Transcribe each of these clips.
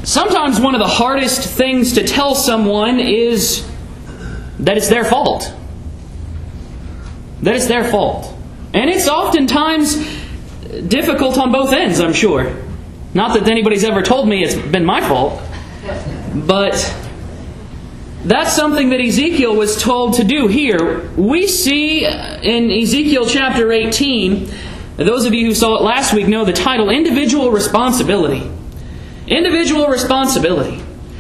Sometimes one of the hardest things to tell someone is that it's their fault. That it's their fault. And it's oftentimes difficult on both ends, I'm sure. Not that anybody's ever told me it's been my fault. But that's something that Ezekiel was told to do here. We see in Ezekiel chapter 18, those of you who saw it last week know the title, Individual Responsibility. Individual responsibility.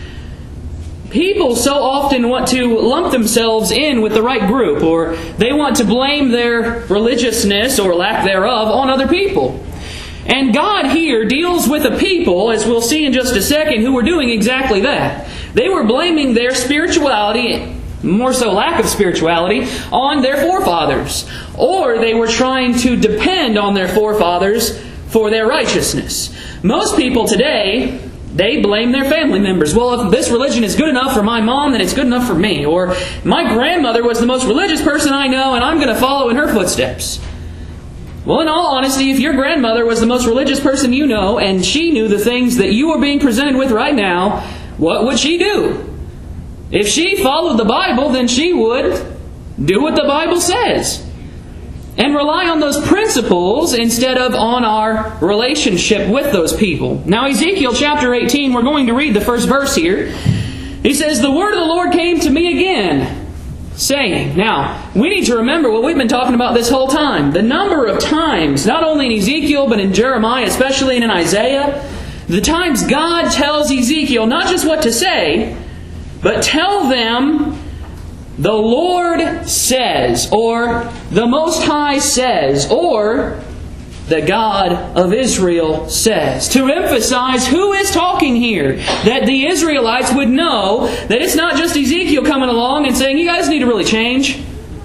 People so often want to lump themselves in with the right group, or they want to blame their religiousness or lack thereof on other people. And God here deals with a people, as we'll see in just a second, who were doing exactly that. They were blaming their spirituality, more so lack of spirituality, on their forefathers. Or they were trying to depend on their forefathers for their righteousness. Most people today, they blame their family members. Well, if this religion is good enough for my mom, then it's good enough for me. Or my grandmother was the most religious person I know, and I'm going to follow in her footsteps. Well, in all honesty, if your grandmother was the most religious person you know, and she knew the things that you are being presented with right now, what would she do? If she followed the Bible, then she would do what the Bible says. And rely on those principles instead of on our relationship with those people. Now, Ezekiel chapter 18, we're going to read the first verse here. He says, "The word of the Lord came to me again, saying." Now, we need to remember what we've been talking about this whole time. The number of times, not only in Ezekiel, but in Jeremiah, especially in Isaiah, the times God tells Ezekiel not just what to say, but tell them, "The Lord says," or "the Most High says," or "the God of Israel says," to emphasize who is talking here, that the Israelites would know that it's not just Ezekiel coming along and saying, "You guys need to really change."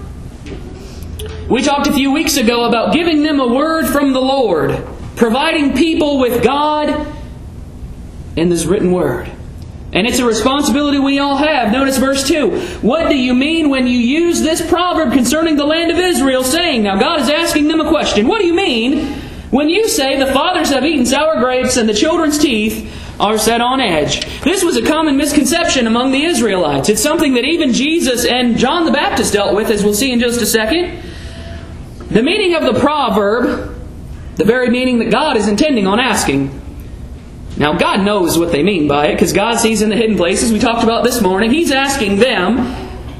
We talked a few weeks ago about giving them a word from the Lord, providing people with God in this written word. And it's a responsibility we all have. Notice verse 2. "What do you mean when you use this proverb concerning the land of Israel, saying..." Now God is asking them a question. What do you mean when you say the fathers have eaten sour grapes and the children's teeth are set on edge? This was a common misconception among the Israelites. It's something that even Jesus and John the Baptist dealt with, as we'll see in just a second. The meaning of the proverb, the very meaning that God is intending on asking. Now, God knows what they mean by it, because God sees in the hidden places. We talked about this morning. He's asking them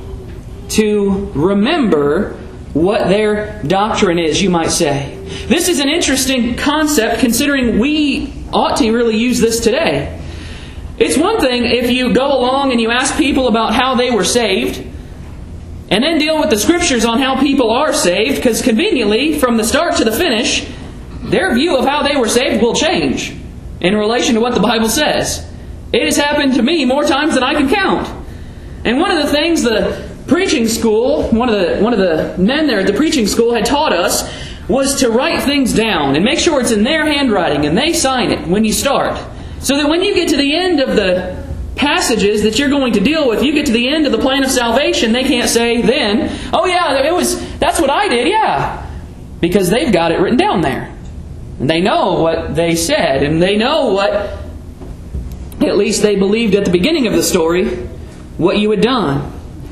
to remember what their doctrine is, you might say. This is an interesting concept, considering we ought to really use this today. It's one thing if you go along and you ask people about how they were saved, and then deal with the Scriptures on how people are saved, because conveniently, from the start to the finish, their view of how they were saved will change in relation to what the Bible says. It has happened to me more times than I can count. And one of the things the preaching school, one of the men there at the preaching school had taught us was to write things down and make sure it's in their handwriting and they sign it when you start. So that when you get to the end of the passages that you're going to deal with, you get to the end of the plan of salvation, they can't say then, "Oh yeah, that's what I did, yeah." Because they've got it written down there. And they know what they said, and they know what, at least they believed at the beginning of the story, what you had done.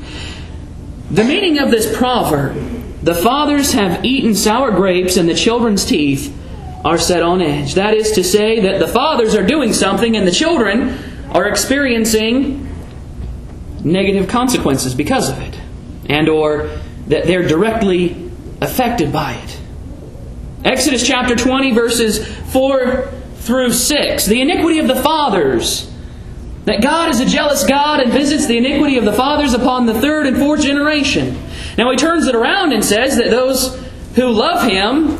The meaning of this proverb, "The fathers have eaten sour grapes and the children's teeth are set on edge." That is to say that the fathers are doing something and the children are experiencing negative consequences because of it, and or that they're directly affected by it. Exodus chapter 20, verses 4 through 6. The iniquity of the fathers. That God is a jealous God and visits the iniquity of the fathers upon the third and fourth generation. Now He turns it around and says that those who love Him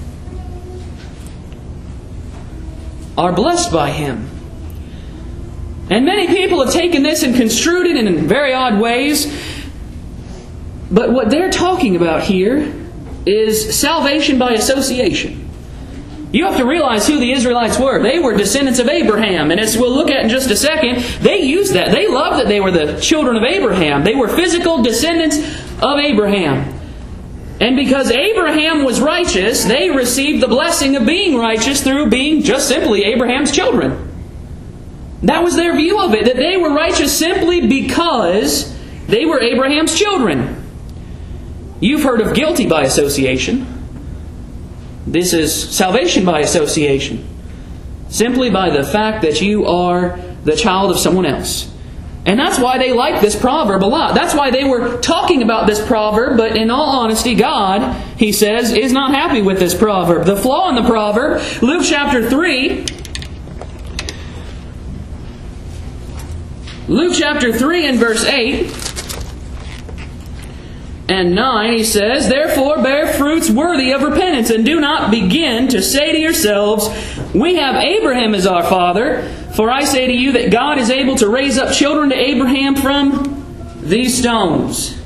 are blessed by Him. And many people have taken this and construed it in very odd ways. But what they're talking about here is salvation by association. You have to realize who the Israelites were. They were descendants of Abraham. And as we'll look at in just a second, they used that. They loved that they were the children of Abraham. They were physical descendants of Abraham. And because Abraham was righteous, they received the blessing of being righteous through being just simply Abraham's children. That was their view of it, that they were righteous simply because they were Abraham's children. You've heard of guilty by association. This is salvation by association. Simply by the fact that you are the child of someone else. And that's why they like this proverb a lot. That's why they were talking about this proverb, but in all honesty, God, he says, is not happy with this proverb. The flaw in the proverb, Luke chapter 3, and verse 8 and 9, he says, "Therefore bear fruits worthy of repentance, and do not begin to say to yourselves, we have Abraham as our father. For I say to you that God is able to raise up children to Abraham from these stones."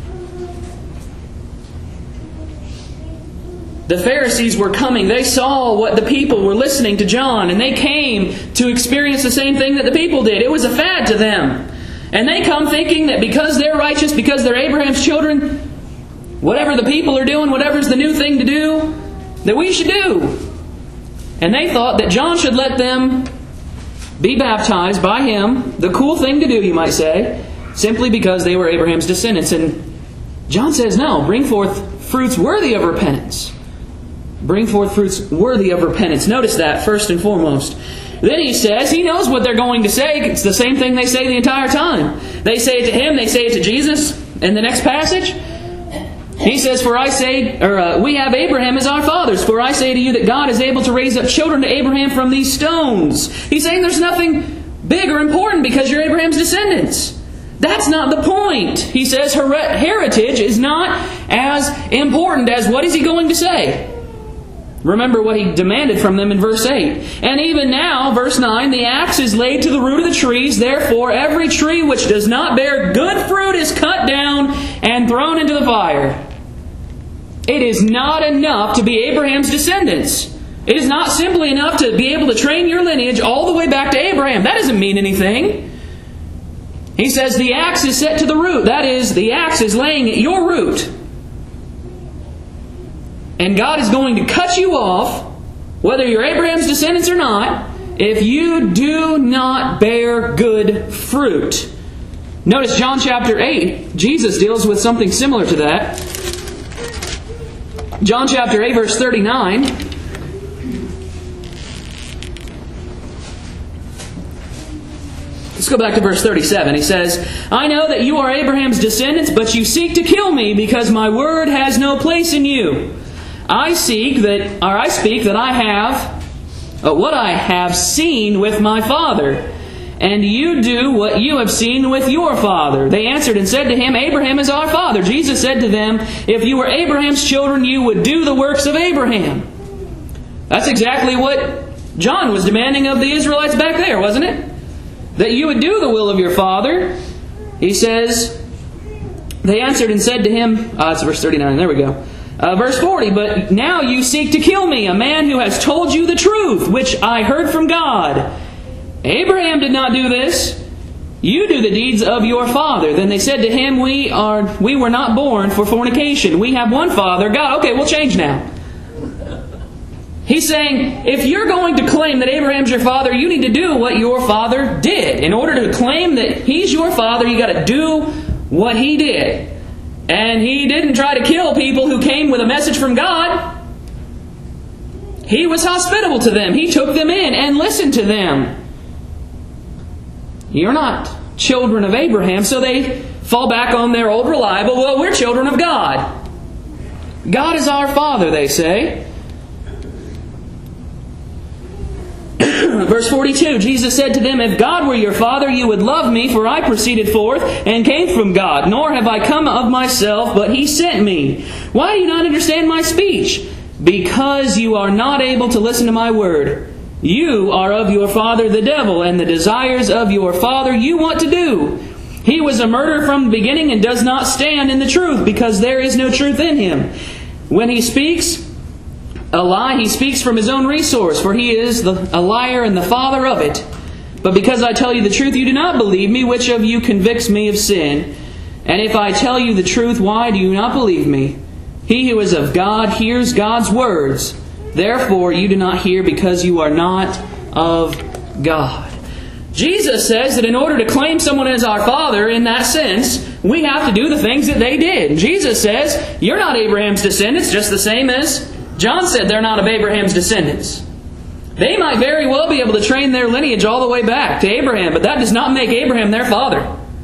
The Pharisees were coming. They saw what the people were listening to John, and they came to experience the same thing that the people did. It was a fad to them. And they come thinking that because they're righteous, because they're Abraham's children, whatever the people are doing, whatever's the new thing to do, that we should do. And they thought that John should let them be baptized by him, the cool thing to do, you might say, simply because they were Abraham's descendants. And John says, no, bring forth fruits worthy of repentance. Bring forth fruits worthy of repentance. Notice that first and foremost. Then he says, he knows what they're going to say. It's the same thing they say the entire time. They say it to him, they say it to Jesus. In the next passage, he says, we have Abraham as our fathers. For I say to you that God is able to raise up children to Abraham from these stones. He's saying there's nothing big or important because you're Abraham's descendants. That's not the point. He says heritage is not as important as what is he going to say. Remember what he demanded from them in verse 8. And even now, verse 9, the axe is laid to the root of the trees. Therefore, every tree which does not bear good fruit is cut down and thrown into the fire. It is not enough to be Abraham's descendants. It is not simply enough to be able to train your lineage all the way back to Abraham. That doesn't mean anything. He says the axe is set to the root. That is, the axe is laying at your root. And God is going to cut you off, whether you're Abraham's descendants or not, if you do not bear good fruit. Notice John chapter 8. Jesus deals with something similar to that. John chapter 8, verse 39. Let's go back to verse 37. He says, I know that you are Abraham's descendants, but you seek to kill me because my word has no place in you. I speak that I have what I have seen with my father, and you do what you have seen with your father. They answered and said to him, Abraham is our father. Jesus said to them, if you were Abraham's children, you would do the works of Abraham. That's exactly what John was demanding of the Israelites back there, wasn't it? That you would do the will of your father. He says, they answered and said to him, it's verse 39, there we go. Verse 40, but now you seek to kill me, a man who has told you the truth, which I heard from God. Abraham did not do this. You do the deeds of your father. Then they said to him, we were not born for fornication. We have one father, God. Okay, we'll change now. He's saying, if you're going to claim that Abraham's your father, you need to do what your father did. In order to claim that he's your father, you got to do what he did. And he didn't try to kill people who came with a message from God. He was hospitable to them. He took them in and listened to them. You're not children of Abraham, so they fall back on their old reliable, well, we're children of God. God is our Father, they say. Verse 42, Jesus said to them, if God were your Father, you would love me, for I proceeded forth and came from God, nor have I come of myself, but He sent me. Why do you not understand my speech? Because you are not able to listen to my word. You are of your father the devil, and the desires of your father you want to do. He was a murderer from the beginning and does not stand in the truth, because there is no truth in him. When he speaks a lie, he speaks from his own resource, for he is a liar and the father of it. But because I tell you the truth, you do not believe me. Which of you convicts me of sin? And if I tell you the truth, why do you not believe me? He who is of God hears God's words. Therefore you do not hear, because you are not of God. Jesus says that in order to claim someone as our father in that sense, we have to do the things that they did. Jesus says, you're not Abraham's descendants, just the same as John said they're not of Abraham's descendants. They might very well be able to train their lineage all the way back to Abraham, but that does not make Abraham their father.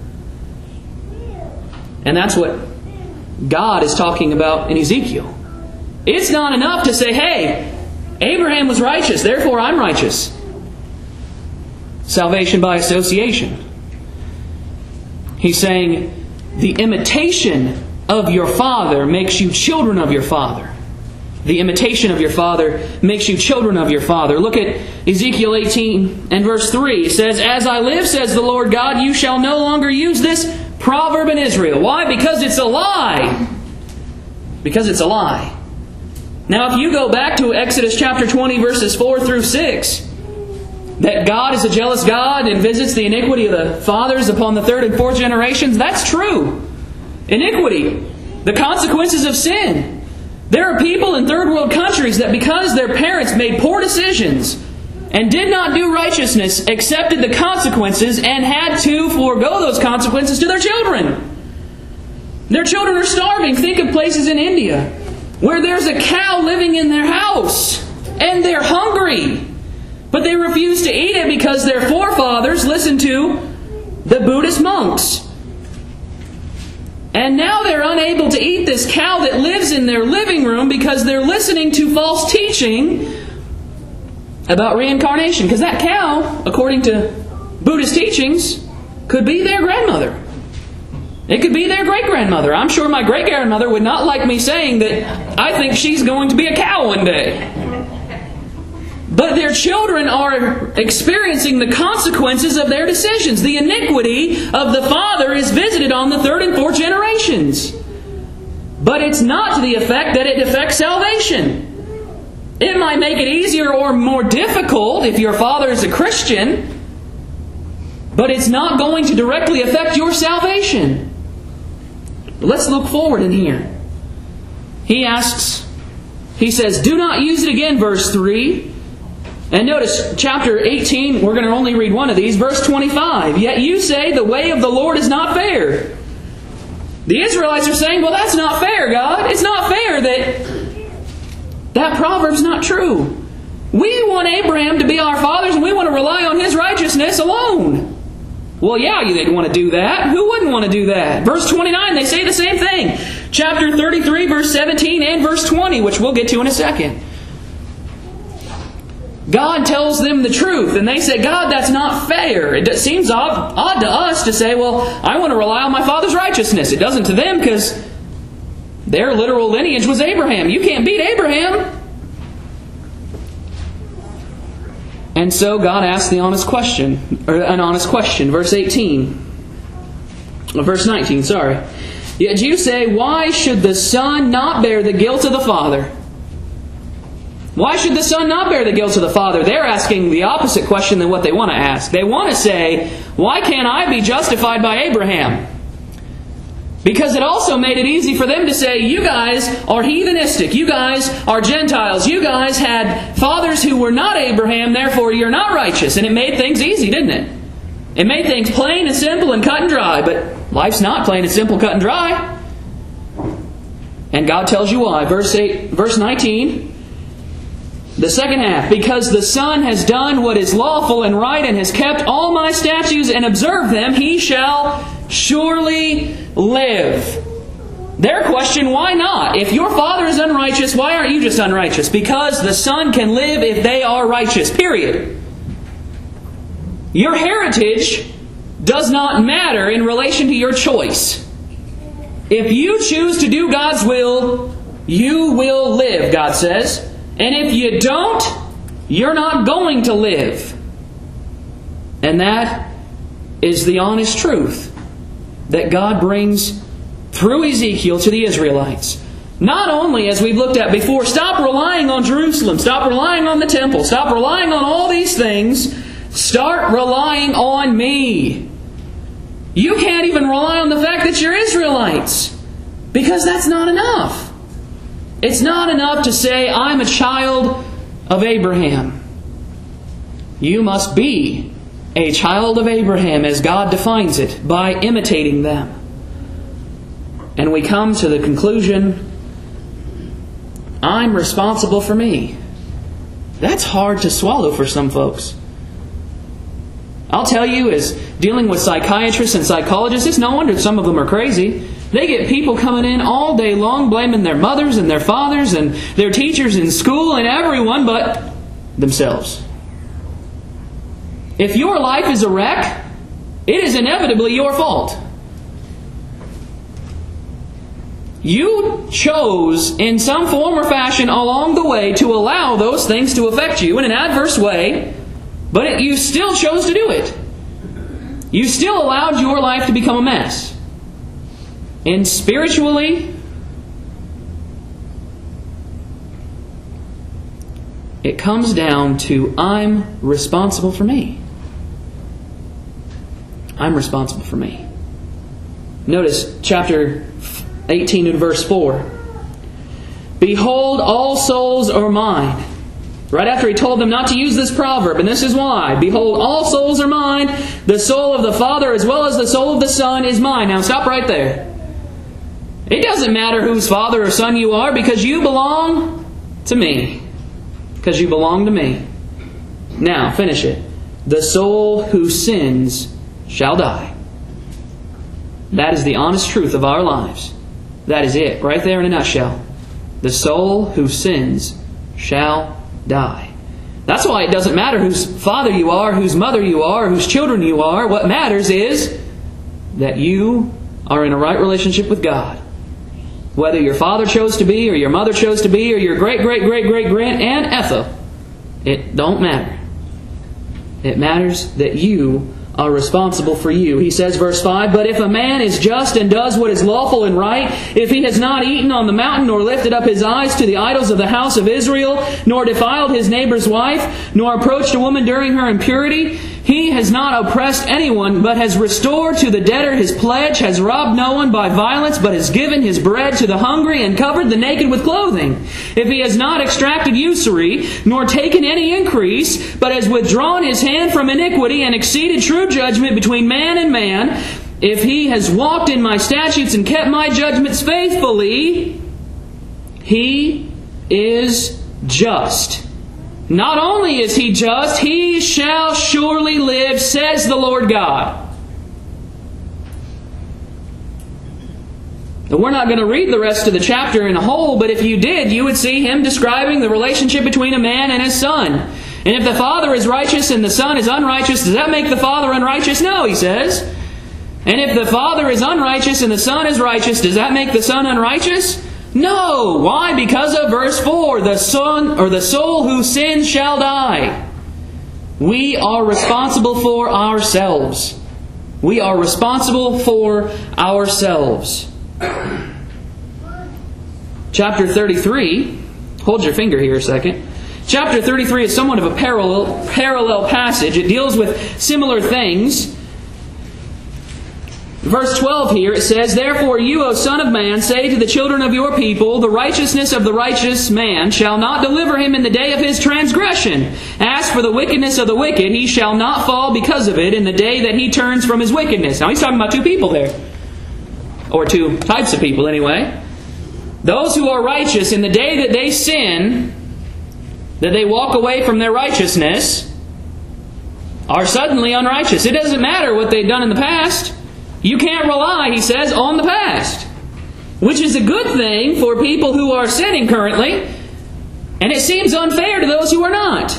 And that's what God is talking about in Ezekiel. It's not enough to say, hey, Abraham was righteous, therefore I'm righteous. Salvation by association. He's saying, the imitation of your father makes you children of your father. The imitation of your father makes you children of your father. Look at Ezekiel 18 and verse 3. It says, as I live, says the Lord God, you shall no longer use this proverb in Israel. Why? Because it's a lie. Because it's a lie. Now if you go back to Exodus chapter 20 verses 4 through 6, that God is a jealous God and visits the iniquity of the fathers upon the third and fourth generations, that's true. Iniquity. The consequences of sin. There are people in third world countries that because their parents made poor decisions and did not do righteousness, accepted the consequences and had to forego those consequences to their children. Their children are starving. Think of places in India where there's a cow living in their house and they're hungry. But they refuse to eat it because their forefathers listened to the Buddhist monks. And now they're unable to eat this cow that lives in their living room because they're listening to false teaching about reincarnation. Because that cow, according to Buddhist teachings, could be their grandmother. It could be their great-grandmother. I'm sure my great-grandmother would not like me saying that I think she's going to be a cow one day. But their children are experiencing the consequences of their decisions. The iniquity of the father is visited on the third and fourth generations. But it's not to the effect that it affects salvation. It might make it easier or more difficult if your father is a Christian, but it's not going to directly affect your salvation. Let's look forward in here. He says, do not use it again, verse 3. And notice, chapter 18, we're going to only read one of these, verse 25. Yet you say, the way of the Lord is not fair. The Israelites are saying, well, that's not fair, God. It's not fair that proverb's not true. We want Abraham to be our fathers, and we want to rely on his righteousness alone. Well, yeah, they'd want to do that. Who wouldn't want to do that? Verse 29, they say the same thing. Chapter 33, verse 17, and verse 20, which we'll get to in a second. God tells them the truth, and they say, God, that's not fair. It seems odd to us to say, well, I want to rely on my father's righteousness. It doesn't to them because their literal lineage was Abraham. You can't beat Abraham. And so God asks an honest question. Verse 19, sorry. Yet you say, why should the son not bear the guilt of the father? Why should the son not bear the guilt of the father? They're asking the opposite question than what they want to ask. They want to say, why can't I be justified by Abraham? Because it also made it easy for them to say, you guys are heathenistic. You guys are Gentiles. You guys had fathers who were not Abraham, therefore you're not righteous. And it made things easy, didn't it? It made things plain and simple and cut and dry. But life's not plain and simple, cut and dry. And God tells you why. Verse 19. The second half, because the Son has done what is lawful and right and has kept all my statutes and observed them, he shall surely live. Their question, why not? If your father is unrighteous, why aren't you just unrighteous? Because the Son can live if they are righteous, period. Your heritage does not matter in relation to your choice. If you choose to do God's will, you will live, God says. And if you don't, you're not going to live. And that is the honest truth that God brings through Ezekiel to the Israelites. Not only, as we've looked at before, stop relying on Jerusalem, stop relying on the temple, stop relying on all these things, start relying on me. You can't even rely on the fact that you're Israelites, because that's not enough. It's not enough to say, I'm a child of Abraham. You must be a child of Abraham as God defines it by imitating them. And we come to the conclusion, I'm responsible for me. That's hard to swallow for some folks. I'll tell you, as dealing with psychiatrists and psychologists, it's no wonder some of them are crazy. They get people coming in all day long blaming their mothers and their fathers and their teachers in school and everyone but themselves. If your life is a wreck, it is inevitably your fault. You chose in some form or fashion along the way to allow those things to affect you in an adverse way, but you still chose to do it. You still allowed your life to become a mess. And spiritually, it comes down to I'm responsible for me. I'm responsible for me. Notice chapter 18 and verse 4. Behold, all souls are mine. Right after he told them not to use this proverb, and this is why. Behold, all souls are mine. The soul of the Father as well as the soul of the Son is mine. Now stop right there. It doesn't matter whose father or son you are because you belong to me. Because you belong to me. Now, finish it. The soul who sins shall die. That is the honest truth of our lives. That is it, right there in a nutshell. The soul who sins shall die. That's why it doesn't matter whose father you are, whose mother you are, whose children you are. What matters is that you are in a right relationship with God. Whether your father chose to be, or your mother chose to be, or your great-great-great-great-great Aunt Ethel, it don't matter. It matters that you are responsible for you. He says, verse 5, But if a man is just and does what is lawful and right, if he has not eaten on the mountain, nor lifted up his eyes to the idols of the house of Israel, nor defiled his neighbor's wife, nor approached a woman during her impurity, he has not oppressed anyone, but has restored to the debtor his pledge, has robbed no one by violence, but has given his bread to the hungry, and covered the naked with clothing. If he has not extracted usury, nor taken any increase, but has withdrawn his hand from iniquity, and exceeded true judgment between man and man, if he has walked in my statutes and kept my judgments faithfully, he is just. Not only is he just, he shall surely live, says the Lord God. Now, we're not going to read the rest of the chapter in a whole, but if you did, you would see him describing the relationship between a man and his son. And if the father is righteous and the son is unrighteous, does that make the father unrighteous? No, he says. And if the father is unrighteous and the son is righteous, does that make the son unrighteous? No. Why? Because of verse 4, the son or the soul who sins shall die. We are responsible for ourselves. We are responsible for ourselves. Chapter 33, hold your finger here a second. Chapter 33 is somewhat of a parallel passage. It deals with similar things. Verse 12 here, it says, Therefore you, O son of man, say to the children of your people, The righteousness of the righteous man shall not deliver him in the day of his transgression. As for the wickedness of the wicked, he shall not fall because of it in the day that he turns from his wickedness. Now he's talking about two people there. Or two types of people anyway. Those who are righteous in the day that they sin, that they walk away from their righteousness, are suddenly unrighteous. It doesn't matter what they've done in the past. You can't rely, he says, on the past. Which is a good thing for people who are sinning currently. And it seems unfair to those who are not.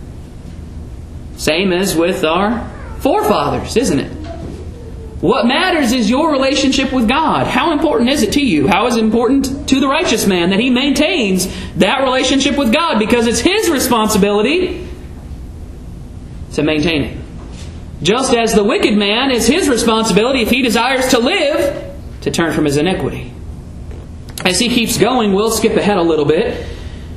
Same as with our forefathers, isn't it? What matters is your relationship with God. How important is it to you? How is it important to the righteous man that he maintains that relationship with God? Because it's his responsibility to maintain it. Just as the wicked man is his responsibility, if he desires to live, to turn from his iniquity. As he keeps going, we'll skip ahead a little bit.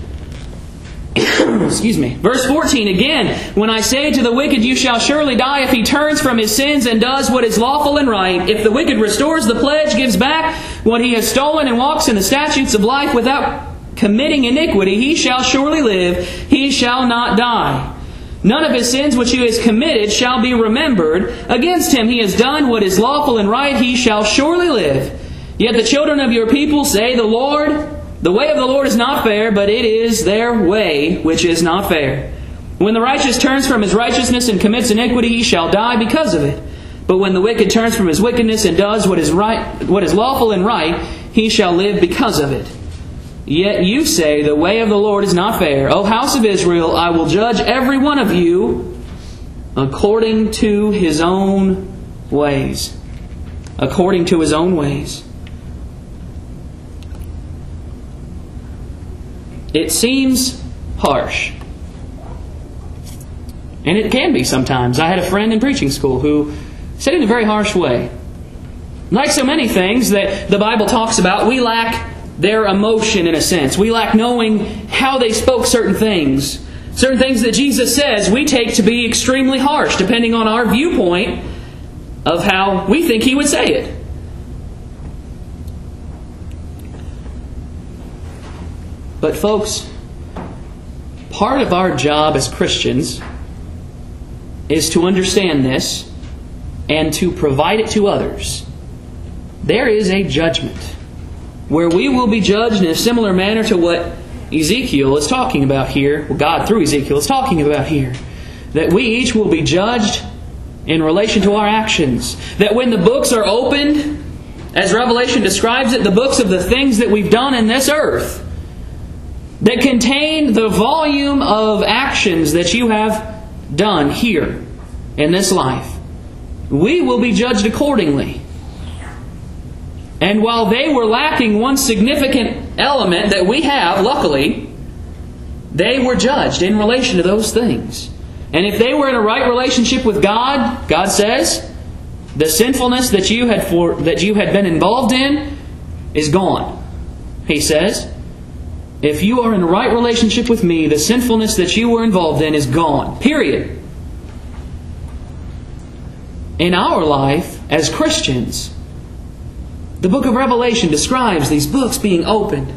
Excuse me. Verse 14 again, When I say to the wicked, You shall surely die if he turns from his sins and does what is lawful and right. If the wicked restores the pledge, gives back what he has stolen, and walks in the statutes of life without committing iniquity, he shall surely live, he shall not die. None of his sins which he has committed shall be remembered. Against him he has done what is lawful and right, he shall surely live. Yet the children of your people say, the way of the Lord is not fair, but it is their way which is not fair. When the righteous turns from his righteousness and commits iniquity, he shall die because of it. But when the wicked turns from his wickedness and does what is lawful and right, he shall live because of it. Yet you say, the way of the Lord is not fair. O house of Israel, I will judge every one of you according to his own ways. According to his own ways. It seems harsh. And it can be sometimes. I had a friend in preaching school who said it in a very harsh way. Like so many things that the Bible talks about, we lack their emotion in a sense. We lack knowing how they spoke certain things. Certain things that Jesus says we take to be extremely harsh, depending on our viewpoint of how we think He would say it. But folks, part of our job as Christians is to understand this and to provide it to others. There is a judgment where we will be judged in a similar manner to what Ezekiel is talking about here, what God through Ezekiel is talking about here. That we each will be judged in relation to our actions. That when the books are opened, as Revelation describes it, the books of the things that we've done in this earth, that contain the volume of actions that you have done here in this life, we will be judged accordingly. And while they were lacking one significant element that we have, luckily, they were judged in relation to those things. And if they were in a right relationship with God, God says, the sinfulness that you had been involved in is gone. He says, if you are in a right relationship with me, the sinfulness that you were involved in is gone. Period. In our life as Christians, the book of Revelation describes these books being opened.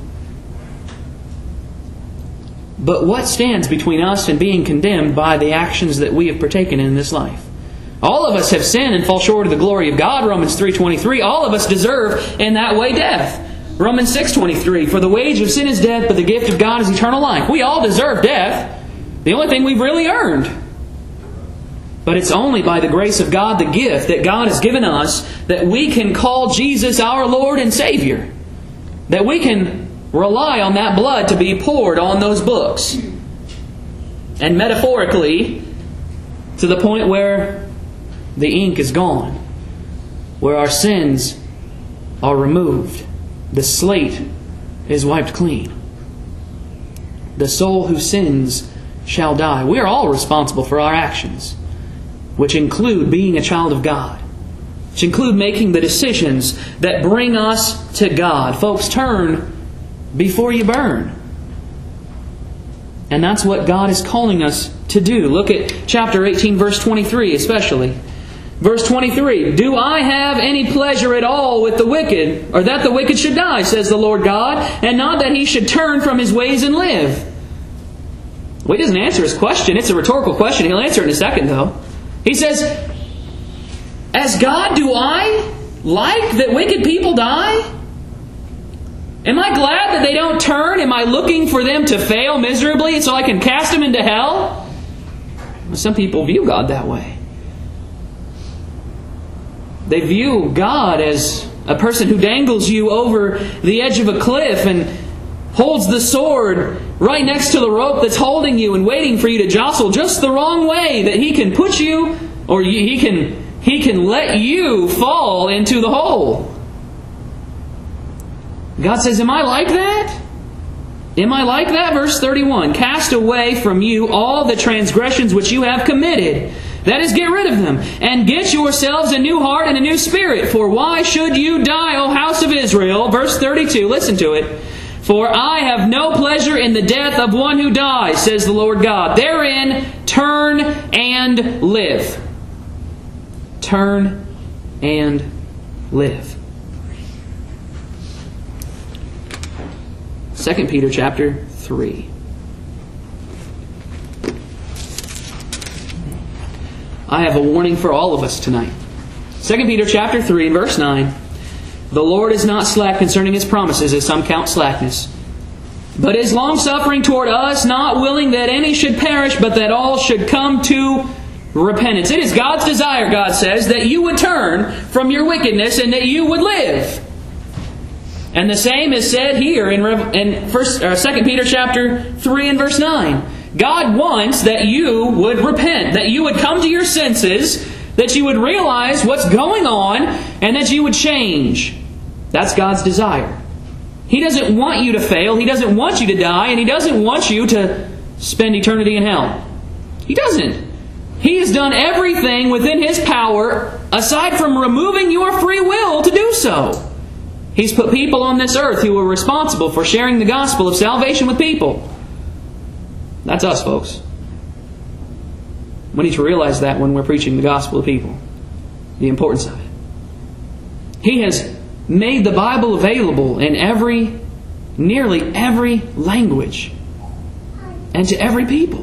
But what stands between us and being condemned by the actions that we have partaken in this life? All of us have sinned and fall short of the glory of God, Romans 3:23. All of us deserve in that way death. Romans 6:23, for the wage of sin is death, but the gift of God is eternal life. We all deserve death. The only thing we've really earned. But it's only by the grace of God, the gift that God has given us, that we can call Jesus our Lord and Savior. That we can rely on that blood to be poured on those books. And metaphorically, to the point where the ink is gone. Where our sins are removed. The slate is wiped clean. The soul who sins shall die. We are all responsible for our actions, which include being a child of God, which include making the decisions that bring us to God. Folks, turn before you burn. And that's what God is calling us to do. Look at chapter 18, verse 23 especially. Verse 23, do I have any pleasure at all with the wicked, or that the wicked should die, says the Lord God, and not that he should turn from his ways and live? Well, he doesn't answer his question. It's a rhetorical question. He'll answer it in a second, though. He says, as God, do I like that wicked people die? Am I glad that they don't turn? Am I looking for them to fail miserably so I can cast them into hell? Well, some people view God that way. They view God as a person who dangles you over the edge of a cliff and holds the sword right next to the rope that's holding you and waiting for you to jostle just the wrong way, that He can put you, or He can let you fall into the hole. God says, am I like that? Am I like that? Verse 31, cast away from you all the transgressions which you have committed. That is, get rid of them. And get yourselves a new heart and a new spirit. For why should you die, O house of Israel? Verse 32, listen to it. For I have no pleasure in the death of one who dies, says the Lord God. Therein turn and live. Turn and live. 2 Peter chapter 3. I have a warning for all of us tonight. 2 Peter chapter 3 and verse 9. The Lord is not slack concerning His promises, as some count slackness, but is long-suffering toward us, not willing that any should perish, but that all should come to repentance. It is God's desire, God says, that you would turn from your wickedness and that you would live. And the same is said here in 2 Peter chapter 3 and verse 9. God wants that you would repent, that you would come to your senses, that you would realize what's going on, and that you would change. That's God's desire. He doesn't want you to fail. He doesn't want you to die. And He doesn't want you to spend eternity in hell. He doesn't. He has done everything within His power, aside from removing your free will to do so. He's put people on this earth who are responsible for sharing the gospel of salvation with people. That's us, folks. We need to realize that when we're preaching the gospel to people. The importance of it. He has made the Bible available in nearly every language and to every people.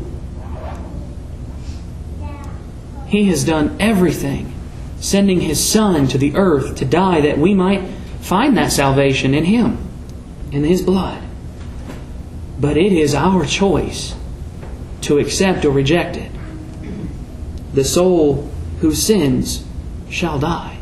He has done everything, sending His Son to the earth to die that we might find that salvation in Him, in His blood. But it is our choice to accept or reject it. The soul who sins shall die.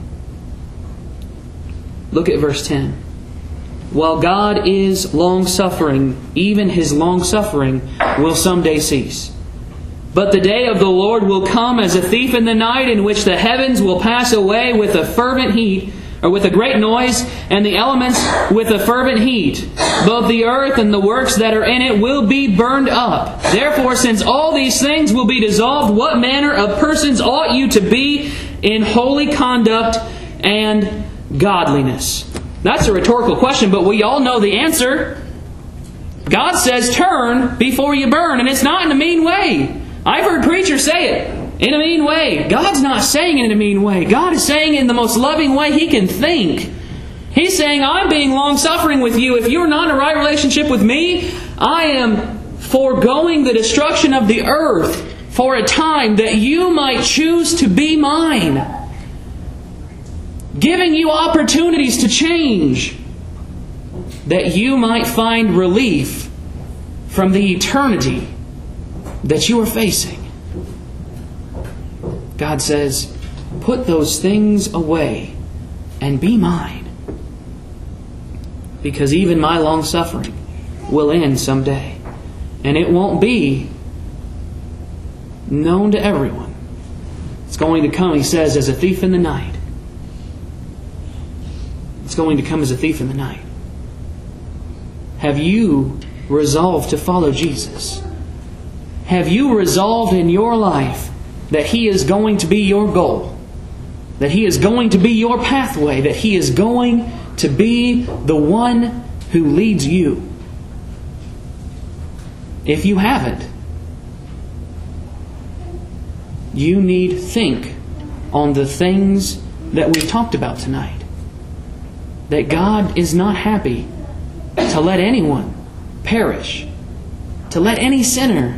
Look at verse 10. While God is long-suffering, even His long-suffering will someday cease. But the day of the Lord will come as a thief in the night, in which the heavens will pass away with a fervent heat, or with a great noise, and the elements with a fervent heat. Both the earth and the works that are in it will be burned up. Therefore, since all these things will be dissolved, what manner of persons ought you to be in holy conduct and godliness? That's a rhetorical question, but we all know the answer. God says, turn before you burn, and it's not in a mean way. I've heard preachers say it in a mean way. God's not saying it in a mean way. God is saying it in the most loving way He can think. He's saying, I'm being long-suffering with you. If you're not in a right relationship with me, I am foregoing the destruction of the earth for a time that you might choose to be mine. Giving you opportunities to change, that you might find relief from the eternity that you are facing. God says, put those things away and be mine. Because even my long-suffering will end someday. And it won't be known to everyone. It's going to come, He says, as a thief in the night. It's going to come as a thief in the night. Have you resolved to follow Jesus? Have you resolved in your life that He is going to be your goal? That He is going to be your pathway? That He is going to be the one who leads you? If you haven't, you need to think on the things that we've talked about tonight. That God is not happy to let anyone perish, to let any sinner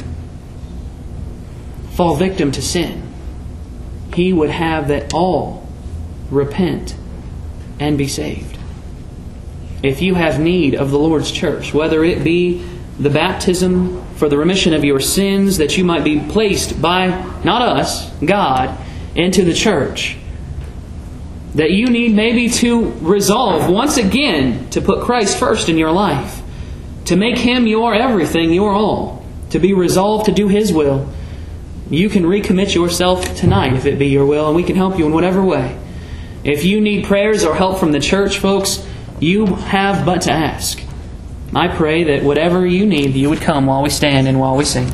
fall victim to sin. He would have that all repent and be saved. If you have need of the Lord's church, whether it be the baptism for the remission of your sins, that you might be placed by, not us, God, into the church, that you need maybe to resolve once again to put Christ first in your life, to make Him your everything, your all, to be resolved to do His will, you can recommit yourself tonight if it be your will, and we can help you in whatever way. If you need prayers or help from the church, folks, you have but to ask. I pray that whatever you need, you would come while we stand and while we sing.